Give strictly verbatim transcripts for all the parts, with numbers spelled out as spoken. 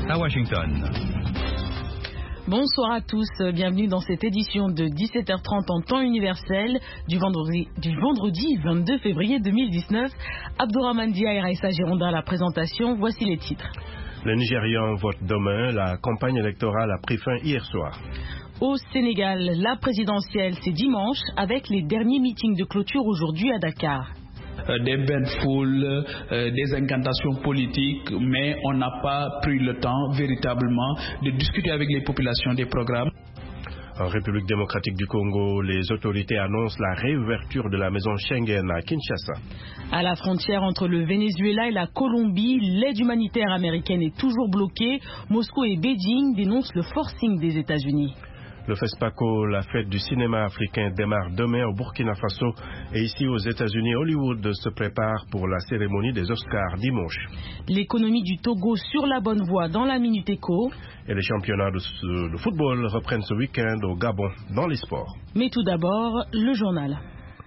à Washington. Bonsoir à tous, bienvenue dans cette édition de dix-sept heures trente en temps universel du vendredi, du vendredi vingt-deux février deux mille dix-neuf. Abdourahmane Dia et Raissa Gironda à la présentation, voici les titres. Les Nigérians votent demain, la campagne électorale a pris fin hier soir. Au Sénégal, la présidentielle c'est dimanche avec les derniers meetings de clôture aujourd'hui à Dakar. Des bains de foule, euh, des incantations politiques, mais on n'a pas pris le temps véritablement de discuter avec les populations des programmes. En République démocratique du Congo, les autorités annoncent la réouverture de la maison Schengen à Kinshasa. À la frontière entre le Venezuela et la Colombie, l'aide humanitaire américaine est toujours bloquée. Moscou et Beijing dénoncent le forcing des États-Unis. Le FESPACO, la fête du cinéma africain, démarre demain au Burkina Faso et ici aux États-Unis, Hollywood se prépare pour la cérémonie des Oscars dimanche. L'économie du Togo sur la bonne voie dans la Minute Éco. Et les championnats de, de football reprennent ce week-end au Gabon dans les sports. Mais tout d'abord, le journal.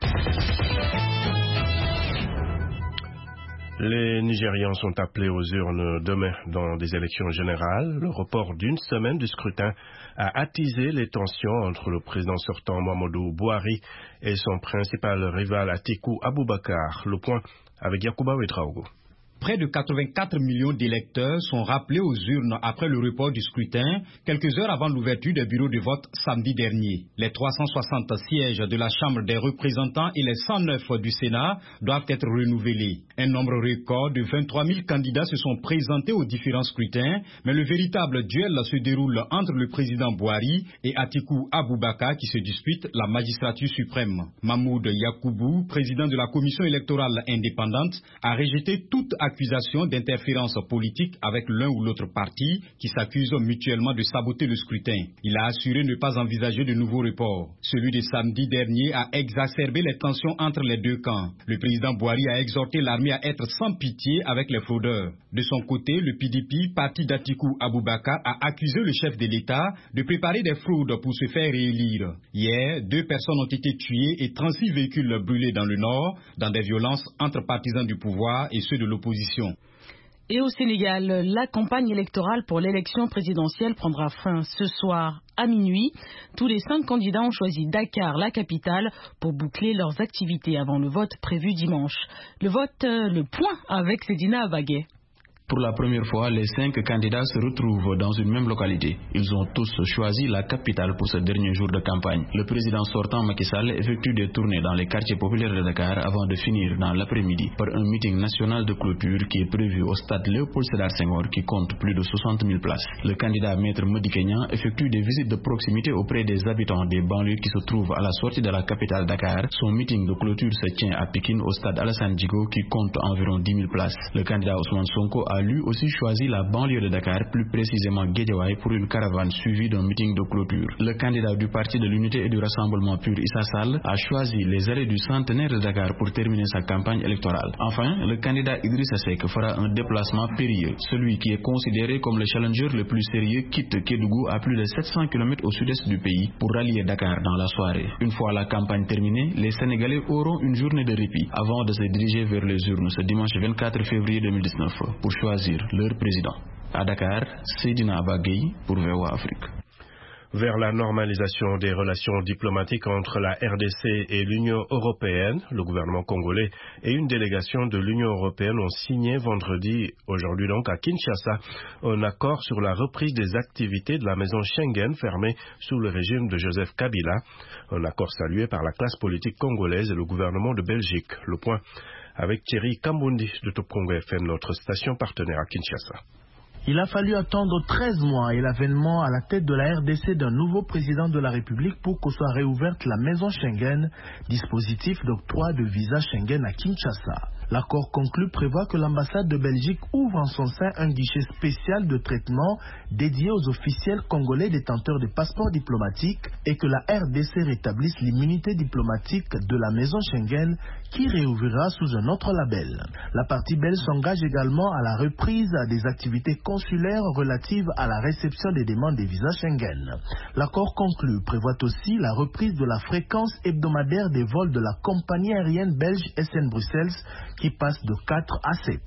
Les Nigérians sont appelés aux urnes demain dans des élections générales. Le report d'une semaine du scrutin a attisé les tensions entre le président sortant Muhammadu Buhari et son principal rival Atiku Abubakar. Le point avec Yacouba Ouedraogo. Près de quatre-vingt-quatre millions d'électeurs sont rappelés aux urnes après le report du scrutin, quelques heures avant l'ouverture des bureaux de vote samedi dernier. Les trois cent soixante sièges de la Chambre des représentants et les cent neuf du Sénat doivent être renouvelés. Un nombre record de vingt-trois mille candidats se sont présentés aux différents scrutins, mais le véritable duel se déroule entre le président Buhari et Atiku Abubakar qui se dispute la magistrature suprême. Mahmoud Yakubu, président de la commission électorale indépendante, a rejeté toute accusation d'interférence politique avec l'un ou l'autre parti qui s'accusent mutuellement de saboter le scrutin. Il a assuré ne pas envisager de nouveaux reports. Celui de samedi dernier a exacerbé les tensions entre les deux camps. Le président Buhari a exhorté l'armée à être sans pitié avec les fraudeurs. De son côté, le P D P, parti d'Atiku Abubakar, a accusé le chef de l'État de préparer des fraudes pour se faire réélire. Hier, deux personnes ont été tuées et trente-six véhicules brûlés dans le Nord, dans des violences entre partisans du pouvoir et ceux de l'opposition. Et au Sénégal, la campagne électorale pour l'élection présidentielle prendra fin ce soir à minuit. Tous les cinq candidats ont choisi Dakar, la capitale, pour boucler leurs activités avant le vote prévu dimanche. Le vote, le point avec Sedina Abagué. Pour la première fois, les cinq candidats se retrouvent dans une même localité. Ils ont tous choisi la capitale pour ce dernier jour de campagne. Le président sortant Macky Sall effectue des tournées dans les quartiers populaires de Dakar avant de finir dans l'après-midi par un meeting national de clôture qui est prévu au stade Léopold Sédar Senghor qui compte plus de soixante mille places. Le candidat Maître Modi Kenya effectue des visites de proximité auprès des habitants des banlieues qui se trouvent à la sortie de la capitale Dakar. Son meeting de clôture se tient à Pékin au stade Alassane Djigo qui compte environ dix mille places. Le candidat Ousmane Sonko a lui aussi choisi la banlieue de Dakar, plus précisément Guédiawaye, pour une caravane suivie d'un meeting de clôture. Le candidat du Parti de l'Unité et du Rassemblement Pur, Issa Sall, a choisi les allées du centenaire de Dakar pour terminer sa campagne électorale. Enfin, le candidat Idrissa Seck fera un déplacement périlleux. Celui qui est considéré comme le challenger le plus sérieux quitte Kédougou à plus de sept cents kilomètres au sud-est du pays pour rallier Dakar dans la soirée. Une fois la campagne terminée, les Sénégalais auront une journée de répit avant de se diriger vers les urnes ce dimanche vingt-quatre février deux mille dix-neuf pour choisir leur président. À Dakar, Sedina Abagué pour V O A Afrique. Vers la normalisation des relations diplomatiques entre la R D C et l'Union européenne, le gouvernement congolais et une délégation de l'Union européenne ont signé vendredi, aujourd'hui donc à Kinshasa, un accord sur la reprise des activités de la maison Schengen fermée sous le régime de Joseph Kabila, un accord salué par la classe politique congolaise et le gouvernement de Belgique. Le point avec Thierry Kambundi de Top Congo F M, notre station partenaire à Kinshasa. Il a fallu attendre treize mois et l'avènement à la tête de la R D C d'un nouveau président de la République pour que soit réouverte la maison Schengen, dispositif d'octroi de visa Schengen à Kinshasa. L'accord conclu prévoit que l'ambassade de Belgique ouvre en son sein un guichet spécial de traitement dédié aux officiels congolais détenteurs de passeports diplomatiques et que la R D C rétablisse l'immunité diplomatique de la maison Schengen qui réouvrira sous un autre label. La partie belge s'engage également à la reprise des activités consulaires relatives à la réception des demandes des visas Schengen. L'accord conclu prévoit aussi la reprise de la fréquence hebdomadaire des vols de la compagnie aérienne belge S N Bruxelles qui passe de quatre à sept.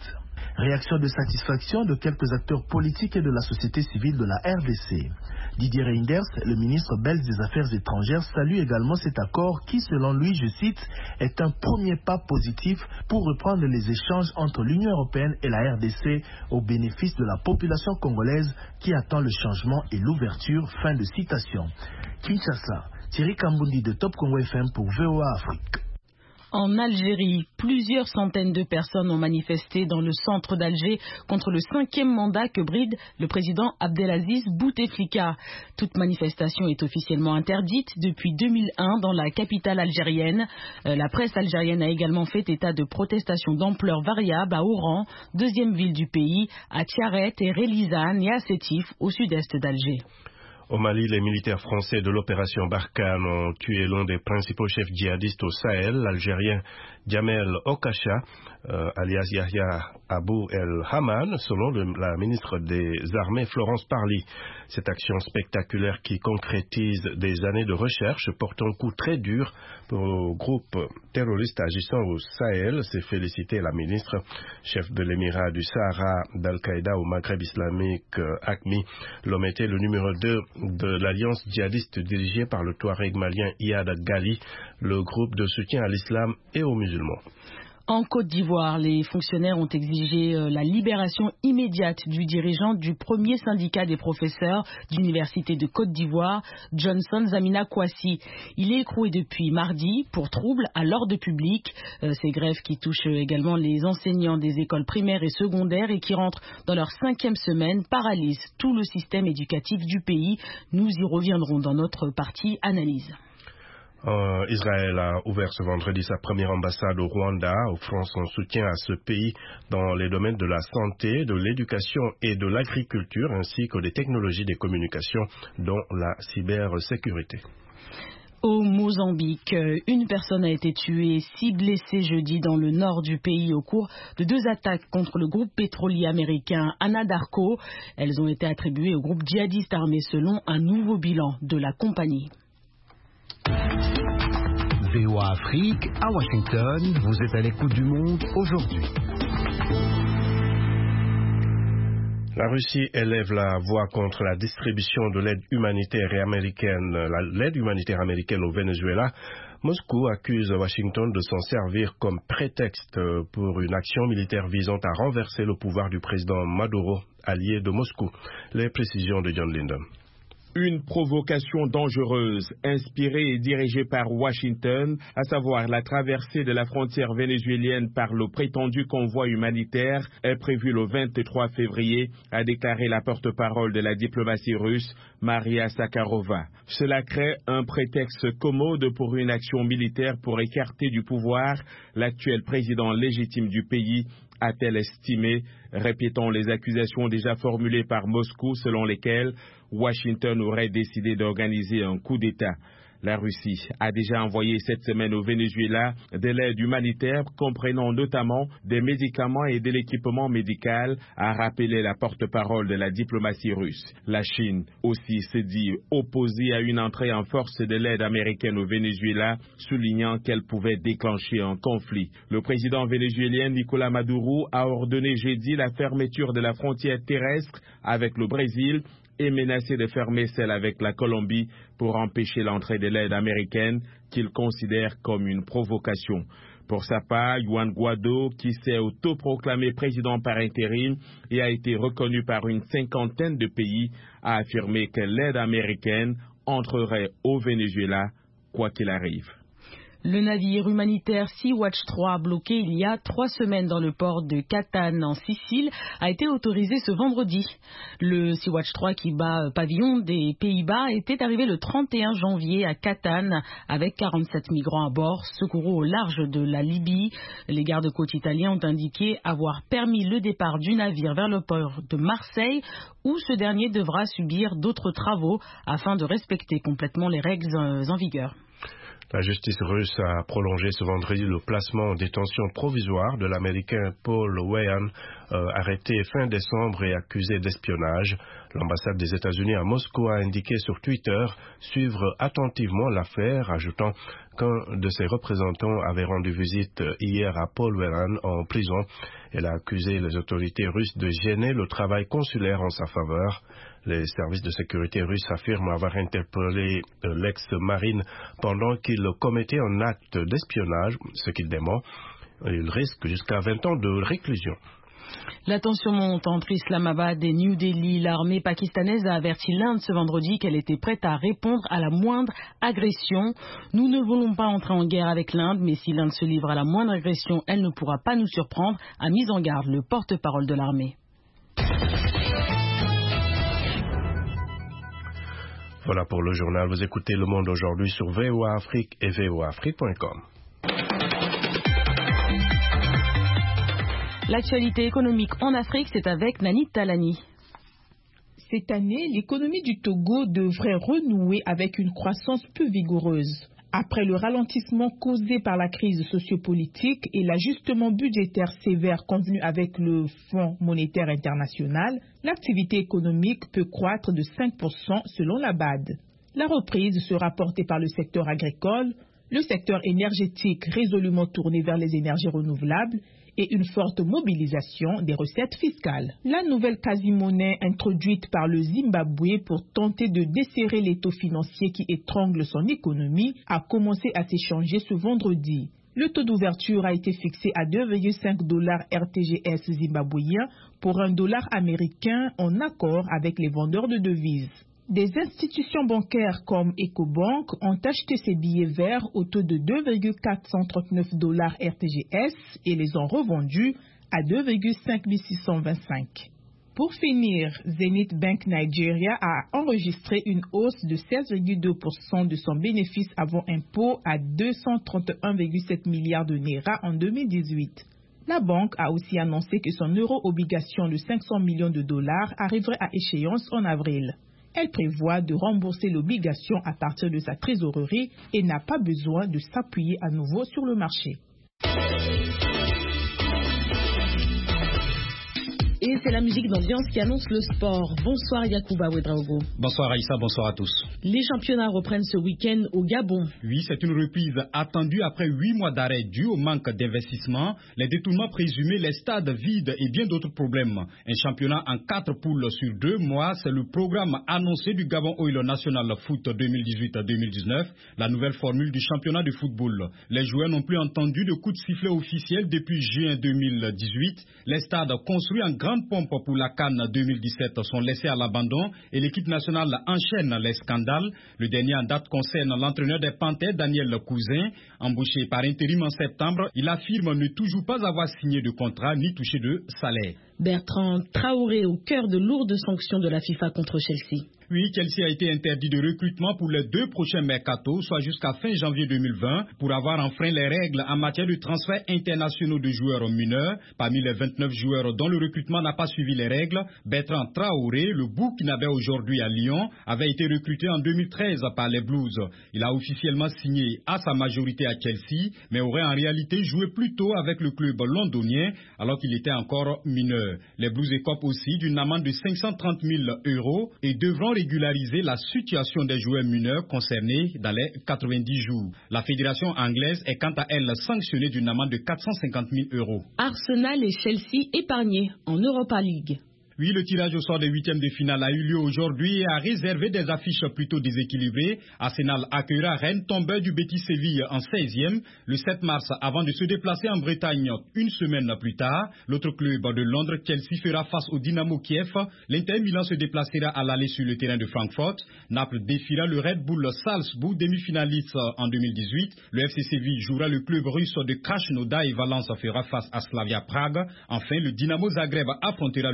Réaction de satisfaction de quelques acteurs politiques et de la société civile de la R D C. Didier Reynders, le ministre belge des Affaires étrangères, salue également cet accord qui, selon lui, je cite, est un premier pas positif pour reprendre les échanges entre l'Union européenne et la R D C au bénéfice de la population congolaise qui attend le changement et l'ouverture. Fin de citation. Kinshasa, Thierry Kambundi de Top Congo F M pour V O A Afrique. En Algérie, plusieurs centaines de personnes ont manifesté dans le centre d'Alger contre le cinquième mandat que bride le président Abdelaziz Bouteflika. Toute manifestation est officiellement interdite depuis deux mille un dans la capitale algérienne. Euh, la presse algérienne a également fait état de protestations d'ampleur variable à Oran, deuxième ville du pays, à Tiaret et Relizane et à Sétif, au sud-est d'Alger. Au Mali, les militaires français de l'opération Barkhane ont tué l'un des principaux chefs djihadistes au Sahel, l'Algérien Djamel Okacha, euh, alias Yahya Abou El Haman, selon le, la ministre des Armées Florence Parly. Cette action spectaculaire qui concrétise des années de recherche porte un coup très dur pour le groupe terroriste agissant au Sahel, s'est félicité la ministre, chef de l'émirat du Sahara d'Al-Qaïda au Maghreb islamique, euh, A C M I. L'homme était le numéro deux de l'alliance djihadiste dirigée par le Touareg malien Iyad Ghali, le groupe de soutien à l'islam et aux musulmans. En Côte d'Ivoire, les fonctionnaires ont exigé la libération immédiate du dirigeant du premier syndicat des professeurs d'université de Côte d'Ivoire, Johnson Zamina Kouassi. Il est écroué depuis mardi pour troubles à l'ordre public. Euh, ces grèves qui touchent également les enseignants des écoles primaires et secondaires et qui rentrent dans leur cinquième semaine paralysent tout le système éducatif du pays. Nous y reviendrons dans notre partie analyse. Euh, Israël a ouvert ce vendredi sa première ambassade au Rwanda, offrant son soutien à ce pays dans les domaines de la santé, de l'éducation et de l'agriculture, ainsi que des technologies des communications, dont la cybersécurité. Au Mozambique, une personne a été tuée, six blessés jeudi dans le nord du pays au cours de deux attaques contre le groupe pétrolier américain Anadarko. Elles ont été attribuées au groupe djihadiste armé selon un nouveau bilan de la compagnie. V O A Afrique, à Washington, vous êtes à l'écoute du monde aujourd'hui. La Russie élève la voix contre la distribution de l'aide humanitaire et américaine, l'aide humanitaire américaine au Venezuela. Moscou accuse Washington de s'en servir comme prétexte pour une action militaire visant à renverser le pouvoir du président Maduro, allié de Moscou. Les précisions de John Linden. Une provocation dangereuse, inspirée et dirigée par Washington, à savoir la traversée de la frontière vénézuélienne par le prétendu convoi humanitaire, est prévue le vingt-trois février, a déclaré la porte-parole de la diplomatie russe, Maria Zakharova. Cela crée un prétexte commode pour une action militaire pour écarter du pouvoir l'actuel président légitime du pays, a-t-elle estimé, répétant les accusations déjà formulées par Moscou selon lesquelles Washington aurait décidé d'organiser un coup d'État. La Russie a déjà envoyé cette semaine au Venezuela de l'aide humanitaire comprenant notamment des médicaments et de l'équipement médical, a rappelé la porte-parole de la diplomatie russe. La Chine aussi s'est dit opposée à une entrée en force de l'aide américaine au Venezuela, soulignant qu'elle pouvait déclencher un conflit. Le président vénézuélien Nicolás Maduro a ordonné jeudi la fermeture de la frontière terrestre avec le Brésil et menacé de fermer celle avec la Colombie pour empêcher l'entrée de l'aide américaine qu'il considère comme une provocation. Pour sa part, Juan Guaido, qui s'est autoproclamé président par intérim et a été reconnu par une cinquantaine de pays, a affirmé que l'aide américaine entrerait au Venezuela quoi qu'il arrive. Le navire humanitaire Sea-Watch trois, bloqué il y a trois semaines dans le port de Catane en Sicile, a été autorisé ce vendredi. Le Sea-Watch trois qui bat pavillon des Pays-Bas était arrivé le trente et un janvier à Catane avec quarante-sept migrants à bord, secourus au large de la Libye. Les gardes-côtes italiens ont indiqué avoir permis le départ du navire vers le port de Marseille où ce dernier devra subir d'autres travaux afin de respecter complètement les règles en vigueur. La justice russe a prolongé ce vendredi le placement en détention provisoire de l'Américain Paul Whelan, euh, arrêté fin décembre et accusé d'espionnage. L'ambassade des États-Unis à Moscou a indiqué sur Twitter suivre attentivement l'affaire, ajoutant qu'un de ses représentants avait rendu visite hier à Paul Whelan en prison. Elle a accusé les autorités russes de gêner le travail consulaire en sa faveur. Les services de sécurité russes affirment avoir interpellé l'ex-marine pendant qu'il commettait un acte d'espionnage, ce qu'il dément. Il risque jusqu'à vingt ans de réclusion. La tension monte entre Islamabad et New Delhi. L'armée pakistanaise a averti l'Inde ce vendredi qu'elle était prête à répondre à la moindre agression. Nous ne voulons pas entrer en guerre avec l'Inde, mais si l'Inde se livre à la moindre agression, elle ne pourra pas nous surprendre, a mis en garde le porte-parole de l'armée. Voilà pour le journal. Vous écoutez Le Monde aujourd'hui sur V O A Afrique et V O A Afrique point com. L'actualité économique en Afrique, c'est avec Nanit Talani. Cette année, l'économie du Togo devrait renouer avec une croissance plus vigoureuse. Après le ralentissement causé par la crise sociopolitique et l'ajustement budgétaire sévère convenu avec le Fonds monétaire international, l'activité économique peut croître de cinq pour cent selon la B A D. La reprise sera portée par le secteur agricole, le secteur énergétique résolument tourné vers les énergies renouvelables et une forte mobilisation des recettes fiscales. La nouvelle quasi-monnaie introduite par le Zimbabwe pour tenter de desserrer l'étau financier qui étrangle son économie a commencé à s'échanger ce vendredi. Le taux d'ouverture a été fixé à deux virgule cinq dollars R T G S zimbabwéens pour un dollar américain en accord avec les vendeurs de devises. Des institutions bancaires comme Ecobank ont acheté ces billets verts au taux de deux virgule quatre cent trente-neuf dollars R T G S et les ont revendus à deux virgule cinq mille six cent vingt-cinq. Pour finir, Zenith Bank Nigeria a enregistré une hausse de seize virgule deux pour cent de son bénéfice avant impôt à deux cent trente et un virgule sept milliards de naira en deux mille dix-huit. La banque a aussi annoncé que son euro-obligation de cinq cents millions de dollars arriverait à échéance en avril. Elle prévoit de rembourser l'obligation à partir de sa trésorerie et n'a pas besoin de s'appuyer à nouveau sur le marché. Et c'est la musique d'ambiance qui annonce le sport. Bonsoir Yacouba Ouedraogo. Bonsoir Aïssa, bonsoir à tous. Les championnats reprennent ce week-end au Gabon. Oui, c'est une reprise attendue après huit mois d'arrêt dû au manque d'investissement, les détournements présumés, les stades vides et bien d'autres problèmes. Un championnat en quatre poules sur deux mois, c'est le programme annoncé du Gabon Oil National Foot deux mille dix-huit deux mille dix-neuf, la nouvelle formule du championnat de football. Les joueurs n'ont plus entendu de coup de sifflet officiel depuis juin deux mille dix-huit. Les stades construits en grande pompe pour la CAN deux mille dix-sept sont laissés à l'abandon et l'équipe nationale enchaîne les scandales. Le dernier en date concerne l'entraîneur des Panthères, Daniel Cousin. Embauché par intérim en septembre, il affirme ne toujours pas avoir signé de contrat ni touché de salaire. Bertrand Traoré au cœur de lourdes sanctions de la FIFA contre Chelsea. Oui, Chelsea a été interdit de recrutement pour les deux prochains mercatos, soit jusqu'à fin janvier deux mille vingt, pour avoir enfreint les règles en matière de transferts internationaux de joueurs mineurs. Parmi les vingt-neuf joueurs dont le recrutement n'a pas suivi les règles, Bertrand Traoré, le burkinabé aujourd'hui à Lyon, avait été recruté en deux mille treize par les Blues. Il a officiellement signé à sa majorité à Chelsea, mais aurait en réalité joué plus tôt avec le club londonien alors qu'il était encore mineur. Les Blues écopent aussi d'une amende de cinq cent trente mille euros et devront régulariser la situation des joueurs mineurs concernés dans les quatre-vingt-dix jours. La fédération anglaise est quant à elle sanctionnée d'une amende de quatre cent cinquante mille euros. Arsenal et Chelsea épargnés en Europa League. Oui, le tirage au sort des huitièmes de finale a eu lieu aujourd'hui et a réservé des affiches plutôt déséquilibrées. Arsenal accueillera Rennes, tombeur du Betis Séville en seizième, le sept mars avant de se déplacer en Bretagne une semaine plus tard. L'autre club de Londres, Chelsea, fera face au Dynamo Kiev. L'Inter Milan se déplacera à l'aller sur le terrain de Francfort. Naples défiera le Red Bull Salzbourg, demi-finaliste en deux mille dix-huit. Le F C Séville jouera le club russe de Krasnodar et Valence fera face à Slavia Prague. Enfin, le Dynamo Zagreb affrontera le Benfica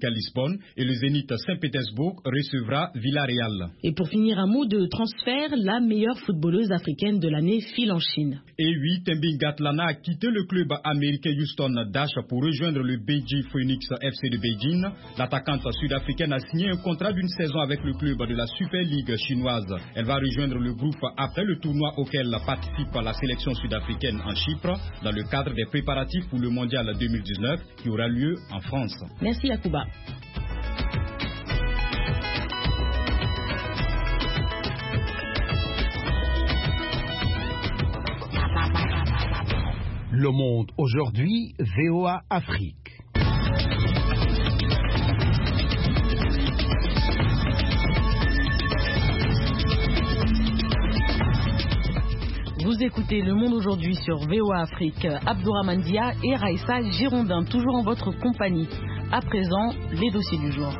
Benfica Lisbonne et le Zénith Saint-Pétersbourg recevra Villarreal. Et pour finir, un mot de transfert, la meilleure footballeuse africaine de l'année file en Chine. Et oui, Tembing Gatlana a quitté le club américain Houston Dash pour rejoindre le Beijing Phoenix F C de Beijing. L'attaquante sud-africaine a signé un contrat d'une saison avec le club de la Super League chinoise. Elle va rejoindre le groupe après le tournoi auquel participe la sélection sud-africaine en Chypre dans le cadre des préparatifs pour le mondial deux mille dix-neuf qui aura lieu en France. Merci Yacouba. Le Monde aujourd'hui, V O A Afrique. Vous écoutez Le Monde aujourd'hui sur V O A Afrique. Abdourahmane Dia et Raïssa Girondin, toujours en votre compagnie. À présent, les dossiers du jour.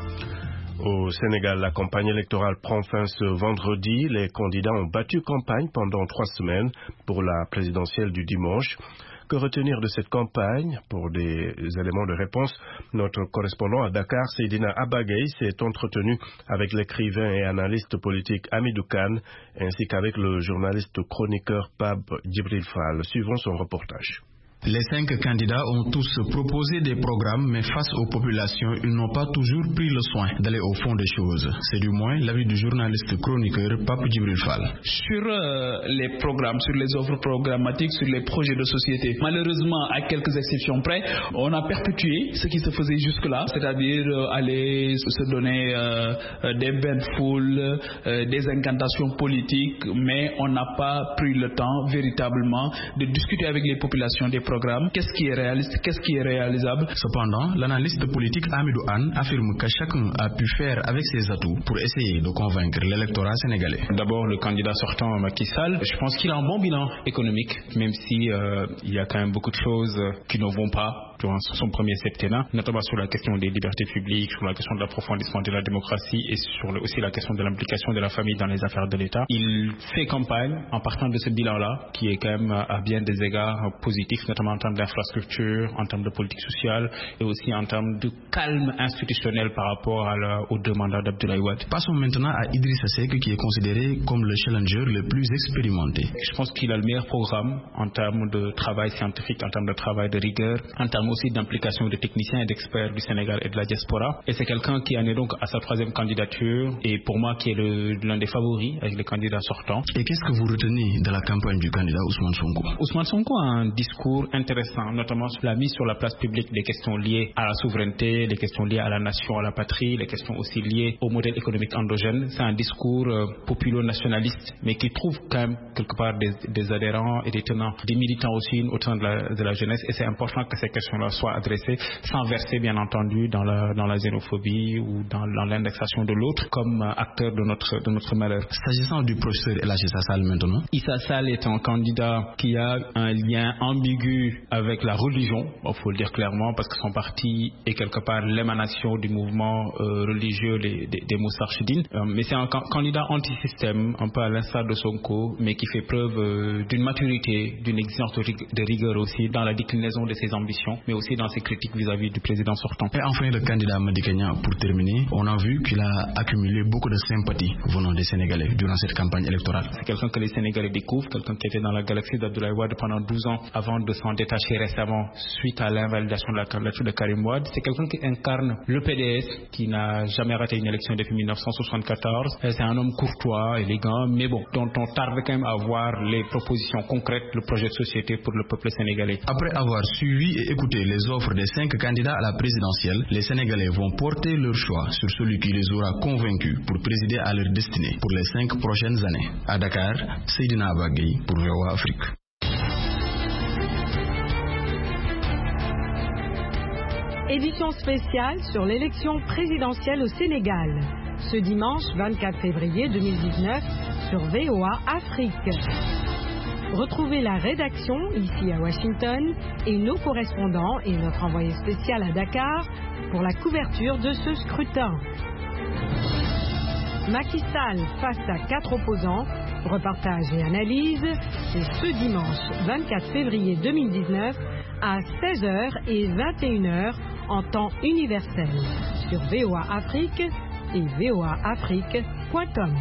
Au Sénégal, la campagne électorale prend fin ce vendredi. Les candidats ont battu campagne pendant trois semaines pour la présidentielle du dimanche. Que retenir de cette campagne? Pour des éléments de réponse, notre correspondant à Dakar, Seydina Abagay, s'est entretenu avec l'écrivain et analyste politique Hamidou Kane, ainsi qu'avec le journaliste chroniqueur Pab Djibril Fall. Suivons son reportage. Les cinq candidats ont tous proposé des programmes, mais face aux populations, ils n'ont pas toujours pris le soin d'aller au fond des choses. C'est du moins l'avis du journaliste chroniqueur Pape Djibril Fall. Sur euh, les programmes, sur les offres programmatiques, sur les projets de société, malheureusement, à quelques exceptions près, on a perpétué ce qui se faisait jusque-là, c'est-à-dire euh, aller se donner euh, des bains de foule, euh, des incantations politiques, mais on n'a pas pris le temps véritablement de discuter avec les populations des programmes. Qu'est-ce qui est réaliste, qu'est-ce qui est réalisable? Cependant, l'analyste politique Hamidou Kane affirme que chacun a pu faire avec ses atouts pour essayer de convaincre l'électorat sénégalais. D'abord, le candidat sortant Macky Sall, je pense qu'il a un bon bilan économique, même si euh, il y a quand même beaucoup de choses qui ne vont pas durant son premier septennat, notamment sur la question des libertés publiques, sur la question de l'approfondissement de la démocratie et sur le, aussi la question de l'implication de la famille dans les affaires de l'État. Il fait campagne en partant de ce bilan-là, qui est quand même à bien des égards positifs, notamment en termes d'infrastructure, en termes de politique sociale et aussi en termes de calme institutionnel par rapport à la, aux deux mandats d'Abdoulaye Wade. Passons maintenant à Idrissa Seck, qui est considéré comme le challenger le plus expérimenté. Je pense qu'il a le meilleur programme en termes de travail scientifique, en termes de travail de rigueur, en termes aussi d'implication de techniciens et d'experts du Sénégal et de la diaspora. Et c'est quelqu'un qui en est donc à sa troisième candidature et pour moi qui est le, l'un des favoris avec les candidats sortants. Et qu'est-ce que vous retenez de la campagne du candidat Ousmane Sonko? Ousmane Sonko a un discours intéressant, notamment sur la mise sur la place publique des questions liées à la souveraineté, les questions liées à la nation, à la patrie, les questions aussi liées au modèle économique endogène. C'est un discours euh, populo-nationaliste, mais qui trouve quand même quelque part des, des adhérents et des tenants, des militants aussi au sein de la, de la jeunesse. Et c'est important que ces questions-là soient adressées sans verser, bien entendu, dans la, dans la xénophobie ou dans, dans l'indexation de l'autre comme euh, acteur de notre, de notre malheur. S'agissant du professeur El Hadji Issa Sall maintenant, Issa Sall est un candidat qui a un lien ambigu avec la religion, il faut le dire clairement, parce que son parti est quelque part l'émanation du mouvement euh, religieux des, des, des Moustarchidines. Euh, mais c'est un can- candidat anti-système, un peu à l'instar de Sonko, mais qui fait preuve euh, d'une maturité, d'une exigence de, rig- de rigueur aussi dans la déclinaison de ses ambitions, mais aussi dans ses critiques vis-à-vis du président sortant. Et enfin, le candidat Madi Kenya, pour terminer, on a vu qu'il a accumulé beaucoup de sympathie venant des Sénégalais durant cette campagne électorale. C'est quelqu'un que les Sénégalais découvrent, quelqu'un qui était dans la galaxie d'Abdoulaye Wade pendant douze ans avant de s'en détacher récemment suite à l'invalidation de la candidature de Karim Wade. C'est quelqu'un qui incarne le P D S, qui n'a jamais raté une élection depuis mille neuf cent soixante-quatorze. C'est un homme courtois, élégant, mais bon, dont on tarde quand même à voir les propositions concrètes, le projet de société pour le peuple sénégalais. Après avoir suivi et écouté les offres des cinq candidats à la présidentielle, les Sénégalais vont porter leur choix sur celui qui les aura convaincus pour présider à leur destinée pour les cinq prochaines années. À Dakar, Seydina Abagay pour V O A Afrique. Édition spéciale sur l'élection présidentielle au Sénégal. Ce dimanche vingt-quatre février deux mille dix-neuf sur V O A Afrique. Retrouvez la rédaction ici à Washington et nos correspondants et notre envoyé spécial à Dakar pour la couverture de ce scrutin. Macky Sall face à quatre opposants. Reportage et analyse, c'est ce dimanche vingt-quatre février deux mille dix-neuf à seize heures et vingt et une heures en temps universel sur V O A Afrique et V O A Afrique point com.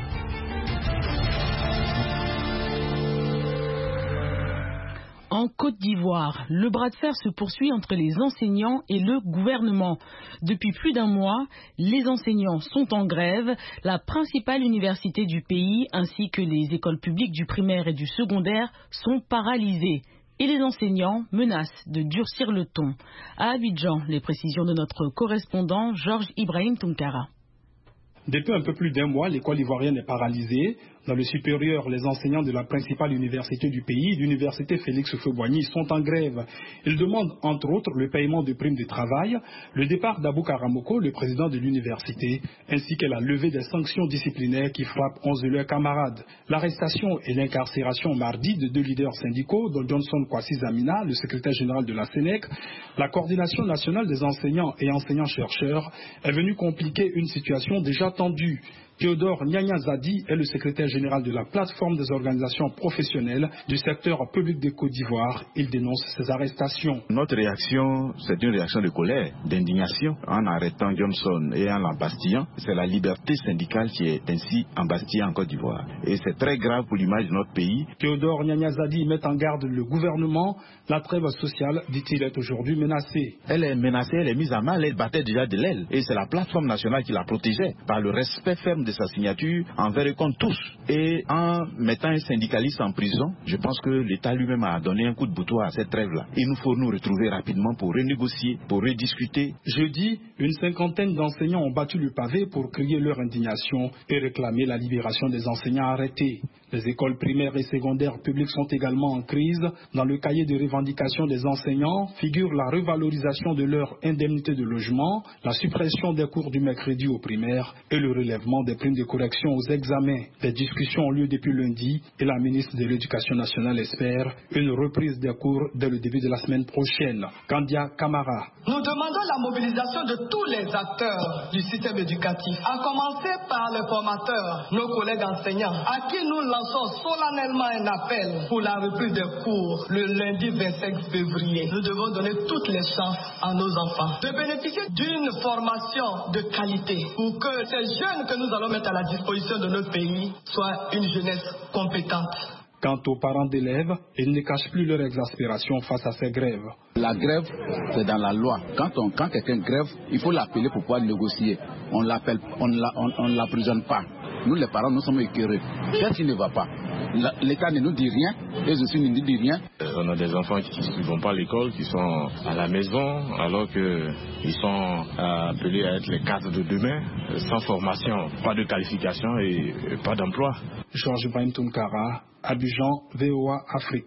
En Côte d'Ivoire, le bras de fer se poursuit entre les enseignants et le gouvernement. Depuis plus d'un mois, les enseignants sont en grève. La principale université du pays ainsi que les écoles publiques du primaire et du secondaire sont paralysées. Et les enseignants menacent de durcir le ton. À Abidjan, les précisions de notre correspondant Georges Ibrahim Tunkara. Depuis un peu plus d'un mois, l'école ivoirienne est paralysée. Dans le supérieur, les enseignants de la principale université du pays, l'université Félix Houphouët-Boigny, sont en grève. Ils demandent, entre autres, le paiement de primes de travail, le départ d'Abou Karamoko, le président de l'université, ainsi que la levée des sanctions disciplinaires qui frappent onze de leurs camarades. L'arrestation et l'incarcération mardi de deux leaders syndicaux, dont Johnson Kwasi Zamina, le secrétaire général de la Sénèc, la coordination nationale des enseignants et enseignants-chercheurs, est venue compliquer une situation déjà tendue. Théodore Nyanya-Zadi est le secrétaire général de la plateforme des organisations professionnelles du secteur public de Côte d'Ivoire. Il dénonce ces arrestations. Notre réaction, c'est une réaction de colère, d'indignation. En arrêtant Johnson et en l'embastillant, c'est la liberté syndicale qui est ainsi embastillée en Côte d'Ivoire. Et c'est très grave pour l'image de notre pays. Théodore Nyanya-Zadi met en garde le gouvernement. La trêve sociale, dit-il, est aujourd'hui menacée. Elle est menacée, elle est mise à mal, elle battait déjà de l'aile. Et c'est la plateforme nationale qui la protégeait par le respect ferme de sa signature envers et contre tous. Et en mettant un syndicaliste en prison, je pense que l'État lui-même a donné un coup de boutoir à cette trêve-là. Il nous faut nous retrouver rapidement pour renégocier, pour rediscuter. Jeudi, une cinquantaine d'enseignants ont battu le pavé pour crier leur indignation et réclamer la libération des enseignants arrêtés. Les écoles primaires et secondaires publiques sont également en crise. Dans le cahier de revendication des enseignants figure la revalorisation de leur indemnité de logement, la suppression des cours du mercredi au primaire et le relèvement des primes de correction aux examens. Des discussions ont lieu depuis lundi et la ministre de l'Éducation nationale espère une reprise des cours dès le début de la semaine prochaine. Kandia Kamara. Nous demandons la mobilisation de tous les acteurs du système éducatif, à commencer par les formateurs, nos collègues enseignants, à qui nous lançons solennellement un appel pour la reprise des cours le lundi vingt-cinq février. Nous devons donner toutes les chances à nos enfants de bénéficier d'une formation de qualité pour que ces jeunes que nous allons mettre à la disposition de notre pays soient une jeunesse compétente. Quant aux parents d'élèves, ils ne cachent plus leur exaspération face à ces grèves. La grève, c'est dans la loi. Quand, on, quand quelqu'un grève, il faut l'appeler pour pouvoir négocier. On l'appelle, on ne l'emprisonne pas. Nous, les parents, nous sommes écœurés. Qu'est-ce qui ne va pas? L'État ne nous dit rien, les aussi ne nous disent rien. On a des enfants qui ne vont pas à l'école, qui sont à la maison, alors qu'ils sont appelés à être les cadres de demain, sans formation, pas de qualification et pas d'emploi. Georges Ibrahim Tunkara, Abidjan, V O A Afrique.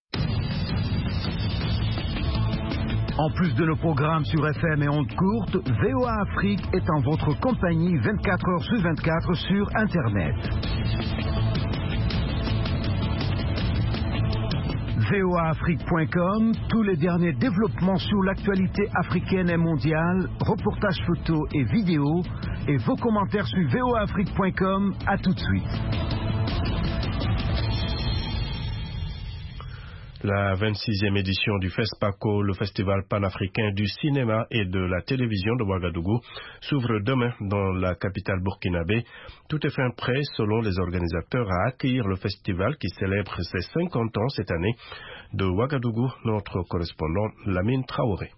En plus de nos programmes sur F M et ondes courtes, V O A Afrique est en votre compagnie vingt-quatre heures sur vingt-quatre sur Internet. V O A Afrique point com, tous les derniers développements sur l'actualité africaine et mondiale, reportages photos et vidéos, et vos commentaires sur V O A Afrique point com. À tout de suite. La vingt-sixième édition du FESPACO, le festival panafricain du cinéma et de la télévision de Ouagadougou, s'ouvre demain dans la capitale burkinabé. Tout est fin prêt, selon les organisateurs, à accueillir le festival qui célèbre ses cinquante ans cette année. De Ouagadougou, notre correspondant Lamine Traoré.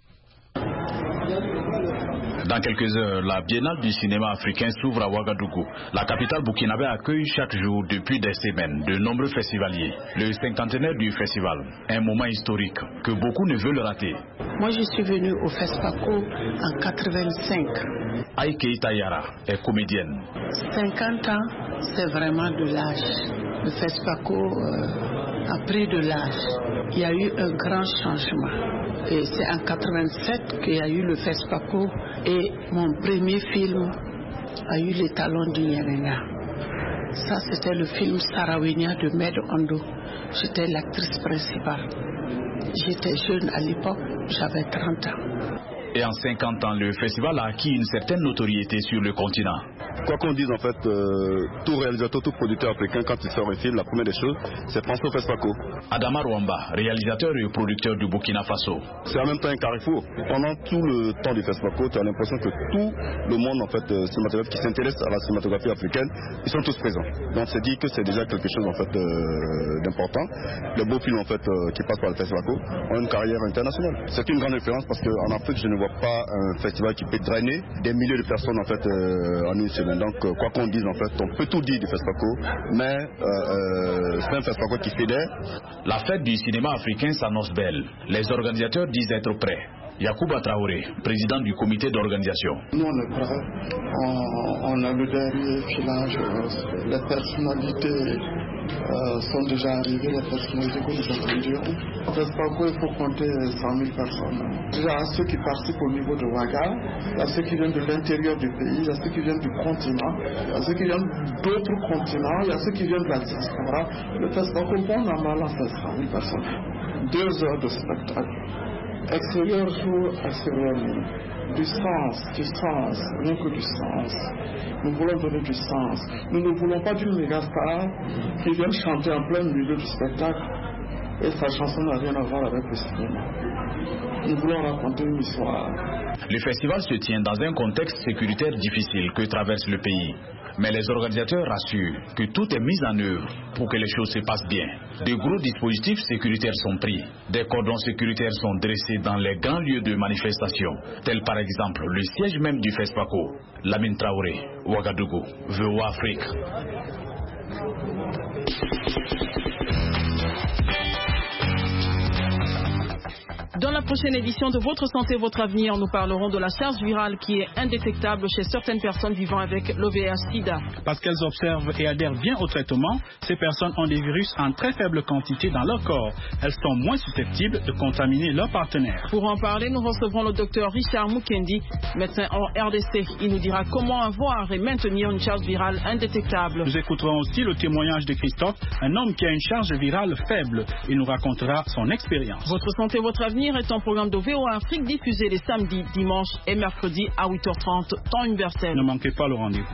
Dans quelques heures, la Biennale du cinéma africain s'ouvre à Ouagadougou. La capitale burkinabé accueille chaque jour depuis des semaines de nombreux festivaliers. Le cinquantenaire du festival, un moment historique que beaucoup ne veulent rater. Moi, je suis venue au FESPACO en quatre-vingt-cinq. Aïke Tayara est comédienne. cinquante ans, c'est vraiment de l'âge. Le FESPACO euh, a pris de l'âge. Il y a eu un grand changement. Et c'est en quatre-vingt-sept qu'il y a eu le FESPACO et mon premier film a eu les talons du Nyerena. Ça, c'était le film Sarawenia de Med Ondo. J'étais l'actrice principale. J'étais jeune à l'époque, j'avais trente ans. Et en cinquante ans, le festival a acquis une certaine notoriété sur le continent. Quoi qu'on dise, en fait, euh, tout réalisateur, tout producteur africain, quand il sort un film, la première des choses, c'est penser au FESPACO. Adama Rwamba, réalisateur et producteur du Burkina Faso. C'est en même temps un carrefour. Pendant tout le temps du FESPACO, tu as l'impression que tout le monde, en fait, euh, cinématographe qui s'intéresse à la cinématographie africaine, ils sont tous présents. Donc c'est dit que c'est déjà quelque chose, en fait, euh, d'important. Les beaux films, en fait, euh, qui passent par le FESPACO ont une carrière internationale. C'est une grande référence parce qu'en Afrique, je ne vois pas un festival qui peut drainer des milliers de personnes, en fait, euh, en une semaine. Donc, euh, quoi qu'on dise, en fait, on peut tout dire du FESPACO, mais euh, euh, c'est un FESPACO qui fédère. La fête du cinéma africain s'annonce belle. Les organisateurs disent être prêts. Yacouba Traoré, président du comité d'organisation. Nous, on est prêts. On, on a le dernier filage. Les personnalités euh, sont déjà arrivées, les personnalités que nous attendions. En fait, il faut compter cent mille personnes. Déjà, ceux qui participent au niveau de Ouaga, il y a ceux qui viennent de l'intérieur du pays, il y a ceux qui viennent du continent, il y a ceux qui viennent d'autres continents, il y a ceux qui viennent de la diaspora. Le FESPACO, bon an, mal an, fait cent mille personnes. Deux heures de spectacle. Extérieur jour, extérieur nuit. Du sens, du sens, rien que du sens. Nous voulons donner du sens. Nous ne voulons pas d'une méga star qui vient chanter en plein milieu du spectacle et sa chanson n'a rien à voir avec le cinéma. Nous voulons raconter une histoire. Le festival se tient dans un contexte sécuritaire difficile que traverse le pays. Mais les organisateurs rassurent que tout est mis en œuvre pour que les choses se passent bien. De gros dispositifs sécuritaires sont pris. Des cordons sécuritaires sont dressés dans les grands lieux de manifestation, tels par exemple le siège même du FESPACO. Lamine Traoré, Ouagadougou, V O A Afrique. Dans la prochaine édition de Votre Santé, Votre Avenir, nous parlerons de la charge virale qui est indétectable chez certaines personnes vivant avec l'O V H sida. Parce qu'elles observent et adhèrent bien au traitement, ces personnes ont des virus en très faible quantité dans leur corps. Elles sont moins susceptibles de contaminer leurs partenaires. Pour en parler, nous recevrons le docteur Richard Mukendi, médecin en R D C. Il nous dira comment avoir et maintenir une charge virale indétectable. Nous écouterons aussi le témoignage de Christophe, un homme qui a une charge virale faible. Il nous racontera son expérience. Votre Santé, Votre Avenir est un programme de V O A Afrique diffusé les samedis, dimanches et mercredis à huit heures trente, temps universel. Ne manquez pas le rendez-vous.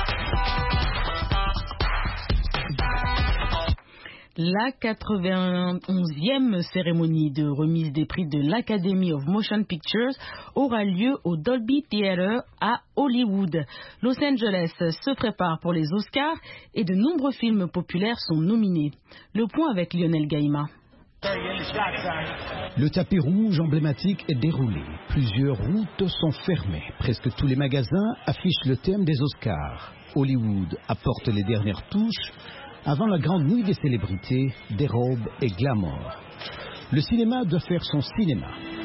La quatre-vingt-onzième cérémonie de remise des prix de l'Academy of Motion Pictures aura lieu au Dolby Theatre à Hollywood. Los Angeles se prépare pour les Oscars et de nombreux films populaires sont nominés. Le point avec Lionel Gaïma. Le tapis rouge emblématique est déroulé. Plusieurs routes sont fermées. Presque tous les magasins affichent le thème des Oscars. Hollywood apporte les dernières touches avant la grande nuit des célébrités, des robes et glamour. Le cinéma doit faire son cinéma.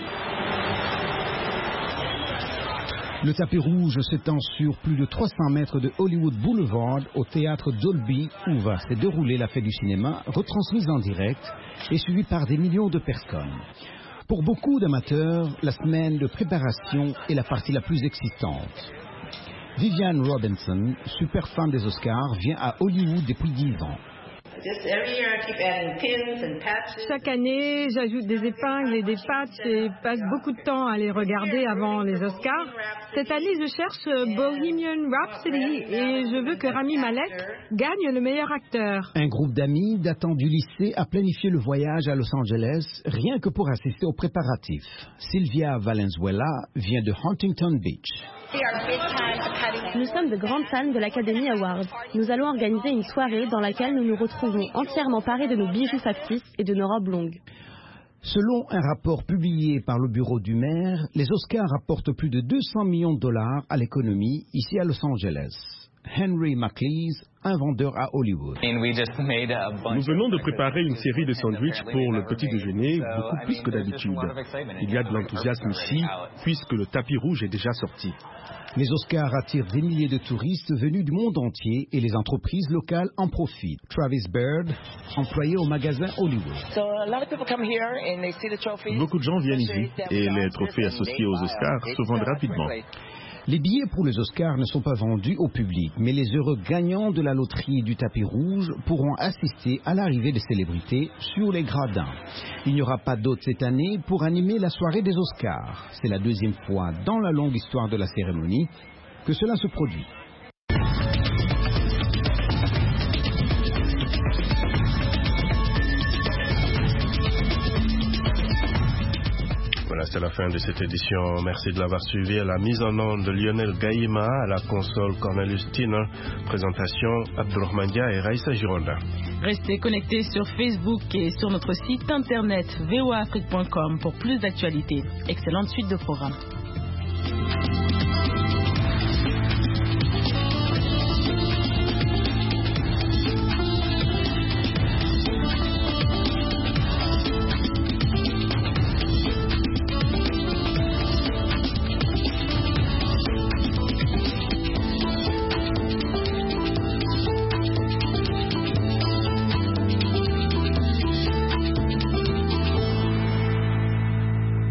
Le tapis rouge s'étend sur plus de trois cents mètres de Hollywood Boulevard au théâtre Dolby où va se dérouler la fête du cinéma, retransmise en direct et suivie par des millions de personnes. Pour beaucoup d'amateurs, la semaine de préparation est la partie la plus excitante. Viviane Robinson, super fan des Oscars, vient à Hollywood depuis dix ans. Chaque année, j'ajoute des épingles et des patchs et passe beaucoup de temps à les regarder avant les Oscars. Cette année, je cherche Bohemian Rhapsody et je veux que Rami Malek gagne le meilleur acteur. Un groupe d'amis datant du lycée a planifié le voyage à Los Angeles rien que pour assister aux préparatifs. Sylvia Valenzuela vient de Huntington Beach. Nous sommes de grandes fans de l'Academy Awards. Nous allons organiser une soirée dans laquelle nous nous retrouvons entièrement parés de nos bijoux factices et de nos robes longues. Selon un rapport publié par le bureau du maire, les Oscars rapportent plus de deux cents millions de dollars à l'économie ici à Los Angeles. Henry McLeese, un vendeur à Hollywood. Nous venons de préparer une série de sandwichs pour le petit déjeuner, beaucoup plus que d'habitude. Il y a de l'enthousiasme ici, puisque le tapis rouge est déjà sorti. Les Oscars attirent des milliers de touristes venus du monde entier et les entreprises locales en profitent. Travis Bird, employé au magasin Hollywood. Beaucoup de gens viennent ici et les trophées associés aux Oscars se vendent rapidement. Les billets pour les Oscars ne sont pas vendus au public, mais les heureux gagnants de la loterie du tapis rouge pourront assister à l'arrivée des célébrités sur les gradins. Il n'y aura pas d'hôte cette année pour animer la soirée des Oscars. C'est la deuxième fois dans la longue histoire de la cérémonie que cela se produit. Voilà, c'est la fin de cette édition. Merci de l'avoir suivi. À la mise en onde de Lionel Gaïma, à la console Cornelius Tiner, présentation Abdurrahman Dia et Raïssa Gironda. Restez connectés sur Facebook et sur notre site internet v o a afrique point com pour plus d'actualités. Excellente suite de programmes.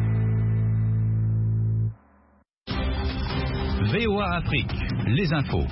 V O A Afrique, les infos.